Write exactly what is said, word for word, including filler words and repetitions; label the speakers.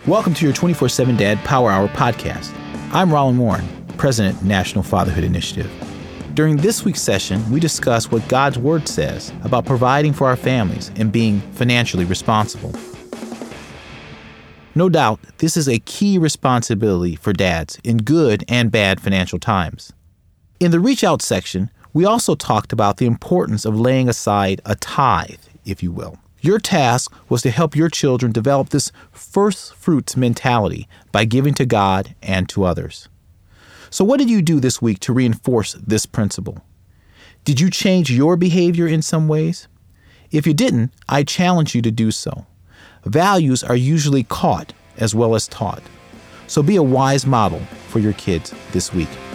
Speaker 1: Welcome to your twenty-four seven Dad Power Hour podcast. I'm Roland Warren, President, National Fatherhood Initiative. During this week's session, we discuss what God's Word says about providing for our families and being financially responsible. No doubt, this is a key responsibility for dads in good and bad financial times. In the Reach Out section, we also talked about the importance of laying aside a tithe, if you will. Your task was to help your children develop this first fruits mentality by giving to God and to others. So what did you do this week to reinforce this principle? Did you change your behavior in some ways? If you didn't, I challenge you to do so. Values are usually caught as well as taught. So be a wise model for your kids this week.